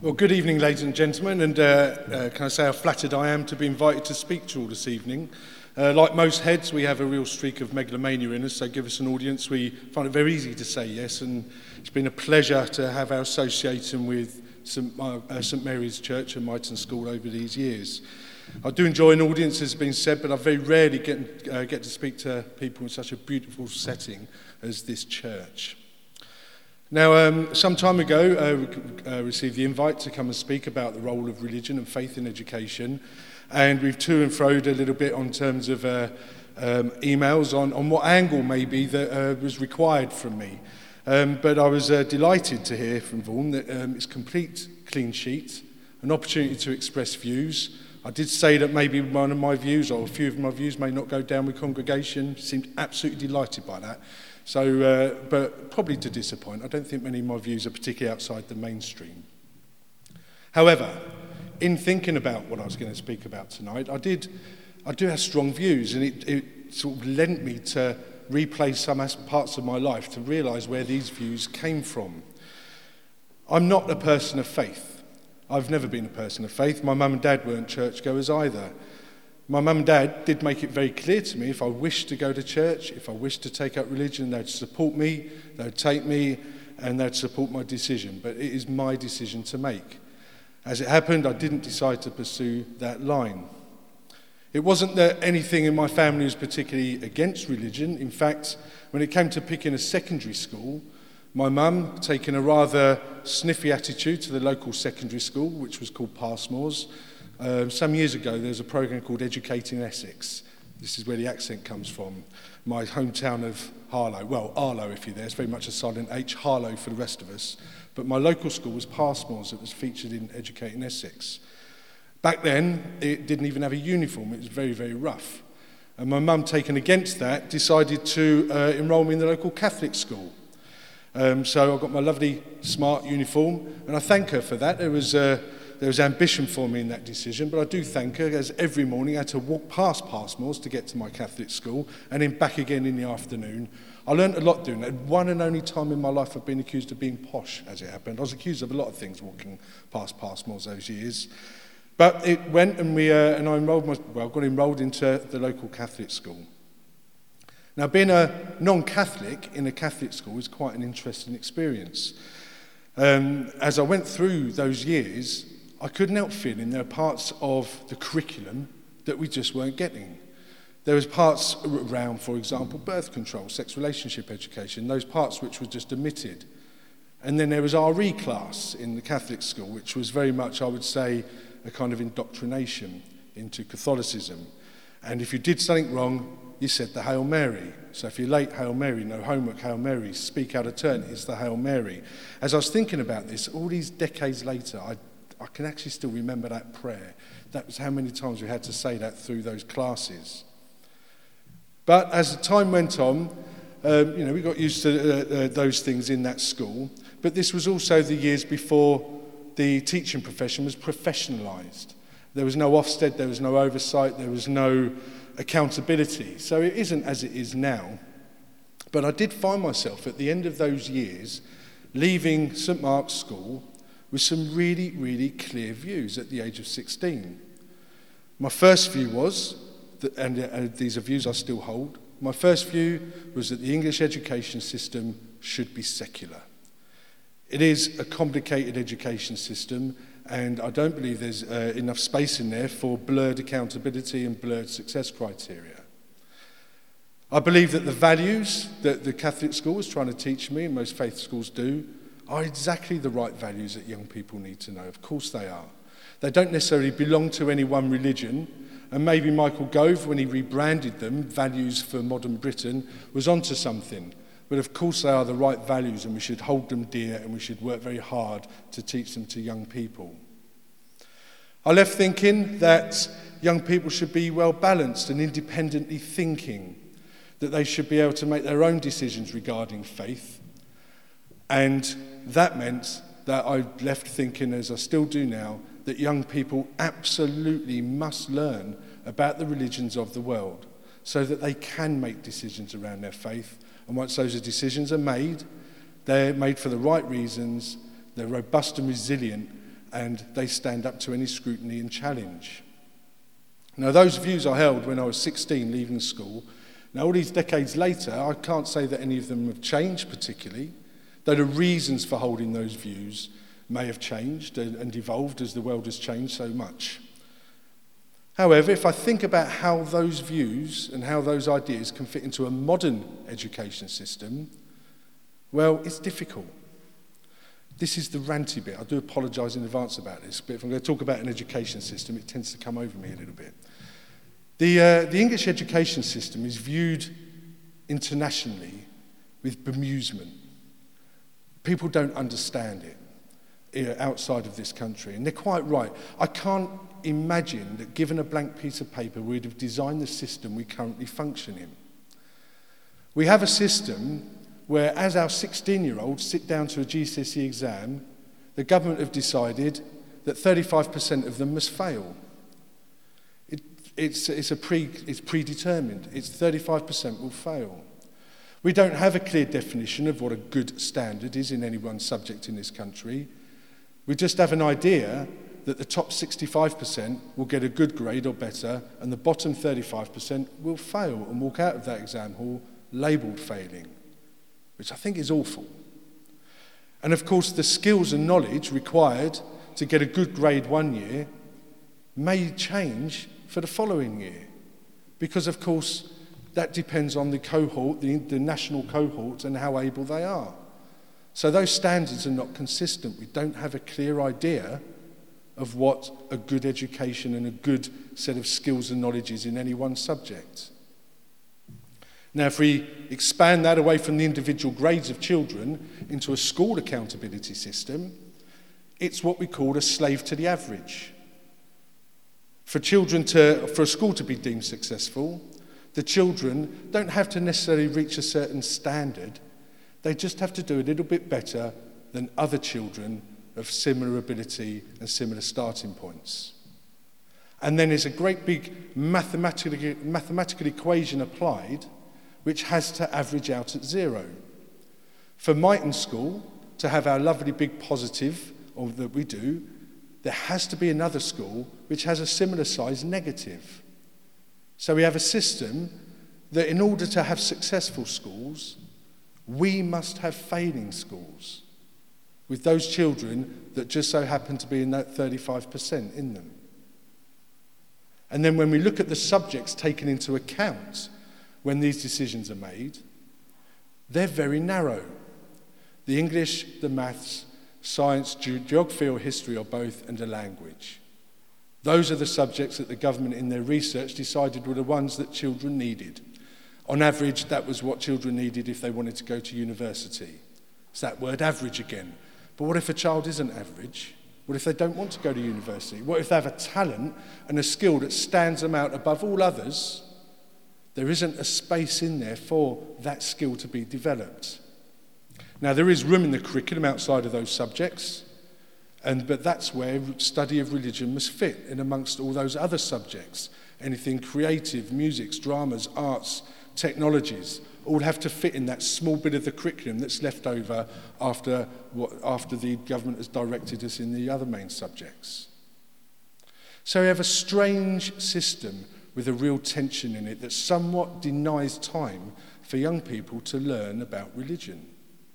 Well, good evening, ladies and gentlemen, and can I say how flattered I am to be invited to speak to you all this evening. Like most heads, we have a real streak of megalomania in us, so give us an audience. We find it very easy to say yes, and it's been a pleasure to have our association with St Mary's Church and Myton School over these years. I do enjoy an audience, as has been said, but I very rarely get to speak to people in such a beautiful setting as this church. Now, some time ago, I received the invite to come and speak about the role of religion and faith in education, and we've to and froed a little bit on terms of emails on what angle maybe that was required from me. But I was delighted to hear from Vaughan that it's complete clean sheet, an opportunity to express views. I did say that maybe one of my views or a few of my views may not go down with congregation. Seemed absolutely delighted by that. So, but probably to disappoint. I don't think many of my views are particularly outside the mainstream. However, in thinking about what I was going to speak about tonight, I do have strong views, and it sort of lent me to replay some parts of my life to realise where these views came from. I'm not a person of faith. I've never been a person of faith. My mum and dad weren't churchgoers either. My mum and dad did make it very clear to me if I wished to go to church, if I wished to take up religion, they'd support me, they'd take me, and they'd support my decision. But it is my decision to make. As it happened, I didn't decide to pursue that line. It wasn't that anything in my family was particularly against religion. In fact, when it came to picking a secondary school, my mum, taking a rather sniffy attitude to the local secondary school, which was called Passmore's, some years ago, there was a programme called Educating Essex. This is where the accent comes from. My hometown of Harlow. Well, Arlo, if you're there. It's very much a silent H. Harlow for the rest of us. But my local school was Passmore's. It was featured in Educating Essex. Back then, it didn't even have a uniform. It was very, very rough. And my mum, taken against that, decided to enrol me in the local Catholic school. So I got my lovely, smart uniform, and I thank her for that. There was ambition for me in that decision, but I do thank her, as every morning I had to walk past Passmore's to get to my Catholic school and then back again in the afternoon. I learned a lot doing that. One and only time in my life I've been accused of being posh, as it happened. I was accused of a lot of things walking past Passmore's those years. But it went, and I got enrolled into the local Catholic school. Now, being a non-Catholic in a Catholic school is quite an interesting experience. As I went through those years, I couldn't help feeling there are parts of the curriculum that we just weren't getting. There was parts around, for example, birth control, sex relationship education, those parts which were just omitted. And then there was RE class in the Catholic school, which was very much, I would say, a kind of indoctrination into Catholicism. And if you did something wrong, you said the Hail Mary. So if you're late, Hail Mary, no homework, Hail Mary, speak out of turn, it's the Hail Mary. As I was thinking about this, all these decades later, I can actually still remember that prayer. That was how many times we had to say that through those classes. But as the time went on, we got used to those things in that school. But this was also the years before the teaching profession was professionalised. There was no Ofsted, there was no oversight, there was no accountability. So it isn't as it is now. But I did find myself at the end of those years leaving St Mark's School with some really, really clear views at the age of 16. My first view was, and these are views I still hold, my first view was that the English education system should be secular. It is a complicated education system, and I don't believe there's enough space in there for blurred accountability and blurred success criteria. I believe that the values that the Catholic school was trying to teach me, and most faith schools do, are exactly the right values that young people need to know. Of course they are. They don't necessarily belong to any one religion, and maybe Michael Gove, when he rebranded them, Values for Modern Britain, was onto something. But of course they are the right values, and we should hold them dear, and we should work very hard to teach them to young people. I left thinking that young people should be well balanced and independently thinking, that they should be able to make their own decisions regarding faith. And that meant that I left thinking, as I still do now, that young people absolutely must learn about the religions of the world so that they can make decisions around their faith. And once those decisions are made, they're made for the right reasons, they're robust and resilient, and they stand up to any scrutiny and challenge. Now, those views I held when I was 16 leaving school. Now, all these decades later, I can't say that any of them have changed particularly, though the reasons for holding those views may have changed and evolved as the world has changed so much. However, if I think about how those views and how those ideas can fit into a modern education system, well, it's difficult. This is the ranty bit. I do apologise in advance about this, but if I'm going to talk about an education system, it tends to come over me a little bit. The English education system is viewed internationally with bemusement. People don't understand it outside of this country, and they're quite right. I can't imagine that given a blank piece of paper, we'd have designed the system we currently function in. We have a system where, as our 16-year-olds sit down to a GCSE exam, the government have decided that 35% of them must fail. It's predetermined. It's 35% will fail. We don't have a clear definition of what a good standard is in any one subject in this country. We just have an idea that the top 65% will get a good grade or better, and the bottom 35% will fail and walk out of that exam hall labelled failing, which I think is awful. And of course, the skills and knowledge required to get a good grade one year may change for the following year, because of course that depends on the cohort, the national cohort, and how able they are. So those standards are not consistent. We don't have a clear idea of what a good education and a good set of skills and knowledge is in any one subject. Now, if we expand that away from the individual grades of children into a school accountability system, it's what we call a slave to the average. For a school to be deemed successful, the children don't have to necessarily reach a certain standard. They just have to do a little bit better than other children of similar ability and similar starting points. And then there's a great big mathematical equation applied, which has to average out at zero. For Myton School to have our lovely big positive that we do, there has to be another school which has a similar size negative. So we have a system that in order to have successful schools, we must have failing schools with those children that just so happen to be in that 35% in them. And then when we look at the subjects taken into account when these decisions are made, they're very narrow. The English, the maths, science, geography or history or both, and a language. Those are the subjects that the government in their research decided were the ones that children needed. On average, that was what children needed if they wanted to go to university. It's that word average again. But what if a child isn't average? What if they don't want to go to university? What if they have a talent and a skill that stands them out above all others? There isn't a space in there for that skill to be developed. Now, there is room in the curriculum outside of those subjects, but that's where study of religion must fit in amongst all those other subjects. Anything creative, musics, dramas, arts, technologies, all have to fit in that small bit of the curriculum that's left over after the government has directed us in the other main subjects. So we have a strange system with a real tension in it that somewhat denies time for young people to learn about religion.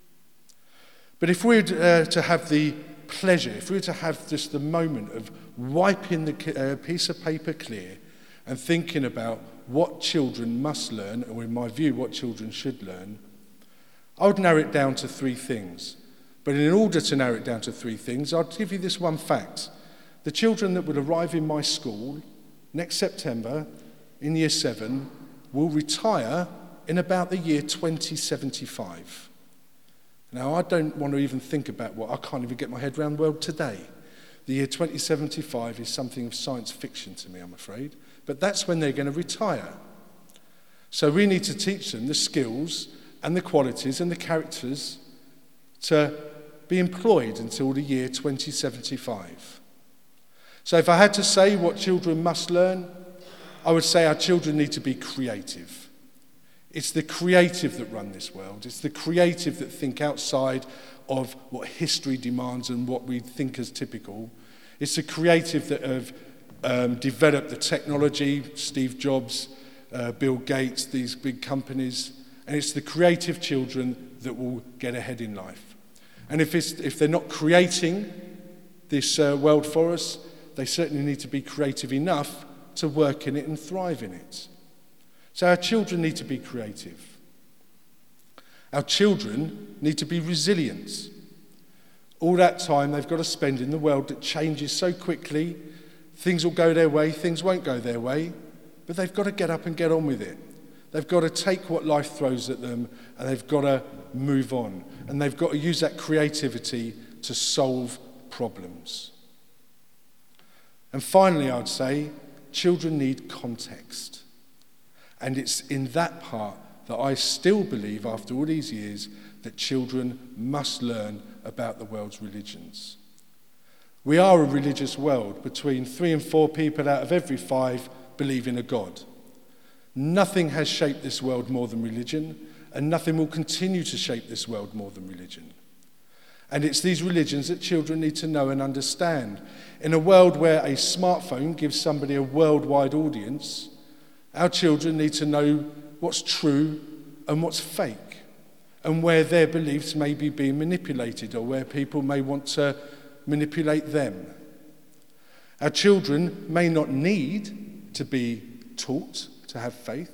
But if we were to have the pleasure, if we were to have just the moment of wiping the piece of paper clear and thinking about what children must learn, or in my view, what children should learn, I would narrow it down to three things. But in order to narrow it down to three things, I'd give you this one fact. The children that would arrive in my school next September in Year 7 will retire in about the year 2075. Now, I don't want to even think about I can't even get my head around the world today. The year 2075 is something of science fiction to me, I'm afraid. But that's when they're going to retire. So we need to teach them the skills and the qualities and the characters to be employed until the year 2075. So if I had to say what children must learn, I would say our children need to be creative. It's the creative that run this world. It's the creative that think outside of what history demands and what we think as typical. It's the creative that have developed the technology, Steve Jobs, Bill Gates, these big companies, and it's the creative children that will get ahead in life. And if they're not creating this world for us, they certainly need to be creative enough to work in it and thrive in it. So our children need to be creative. Our children need to be resilient. All that time they've got to spend in the world that changes so quickly, things will go their way, things won't go their way, but they've got to get up and get on with it. They've got to take what life throws at them and they've got to move on. And they've got to use that creativity to solve problems. And finally, I'd say, children need context. And it's in that part that I still believe, after all these years, that children must learn about the world's religions. We are a religious world. Between 3 and 4 people out of every 5 believe in a God. Nothing has shaped this world more than religion, and nothing will continue to shape this world more than religion. And it's these religions that children need to know and understand. In a world where a smartphone gives somebody a worldwide audience, our children need to know what's true and what's fake, and where their beliefs may be being manipulated or where people may want to manipulate them. Our children may not need to be taught to have faith,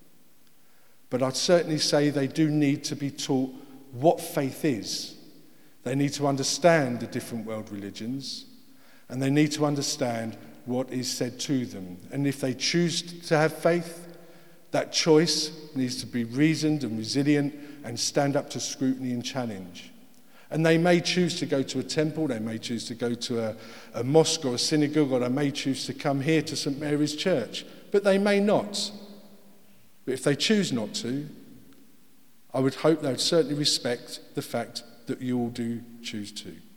but I'd certainly say they do need to be taught what faith is. They need to understand the different world religions, and they need to understand what is said to them. And if they choose to have faith, that choice needs to be reasoned and resilient and stand up to scrutiny and challenge. And they may choose to go to a temple, they may choose to go to a mosque or a synagogue, or they may choose to come here to St. Mary's Church, but they may not. But if they choose not to, I would hope they would certainly respect the fact that you all do choose to.